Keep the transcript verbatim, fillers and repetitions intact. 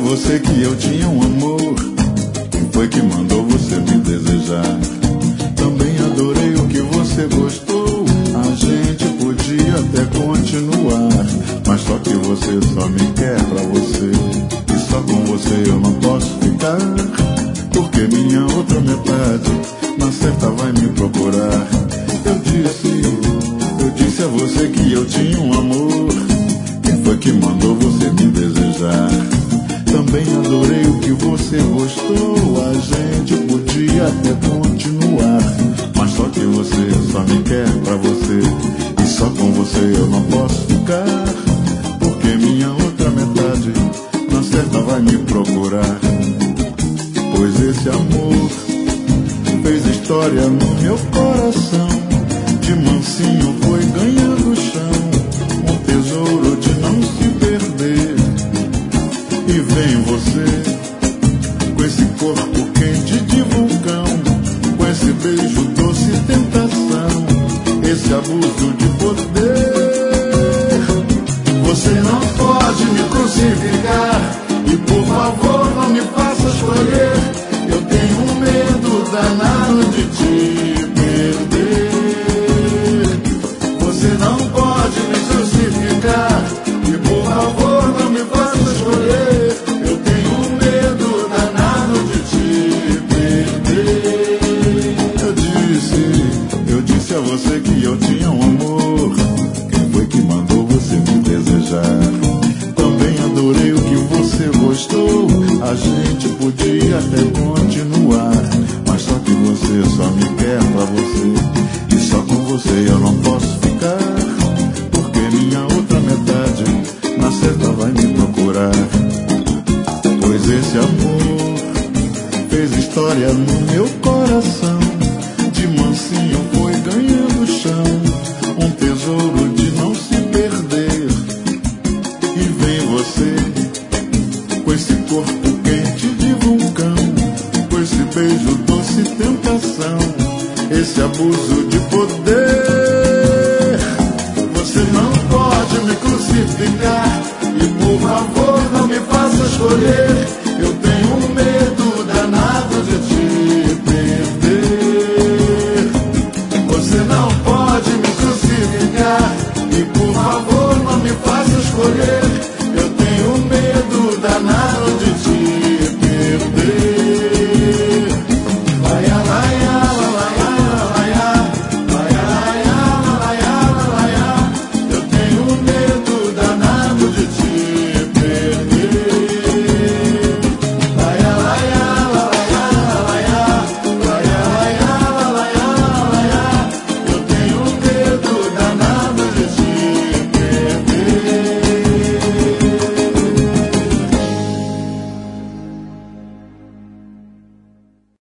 você que eu tinha um amor. Quem foi que mandou você me desejar? Também adorei o que você gostou. A gente podia até continuar, mas só que você só me quer pra você, e só com você eu não posso ficar, porque minha outra metade na certa vai me procurar. Eu disse, eu disse a você que eu tinha um amor. Quem foi que mandou você me desejar? Também adorei o que você gostou. A gente podia até continuar, mas só que você só me quer pra você, e só com você eu não posso ficar, porque minha outra metade na certa vai me procurar. Pois esse amor fez história no meu coração, de mansinho foi ganhando chão, um tesouro de não se perder. E vem você, com esse corpo quente de vulcão, com esse beijo doce tentação, esse abuso de poder. Você não pode me crucificar, e por favor não me faça escolher. Eu tenho um medo danado de te perder. Você não pode me crucificar, e por favor não me faça escolher. Eu tenho um medo danado de te perder. Eu disse, eu disse a você que eu tinha um amor. Quem foi que mandou você me desejar? Também adorei o que você gostou. A gente podia até continuar, mas só que você só me quer pra você, e só com você eu não posso ficar, porque minha outra metade na certa vai me procurar. Pois esse amor fez história no meu coração, de mansinho foi ganhando chão, um tesouro de não se perder. E vem você, com esse corpo quente de vulcão, com esse beijo doce tentação, esse abuso de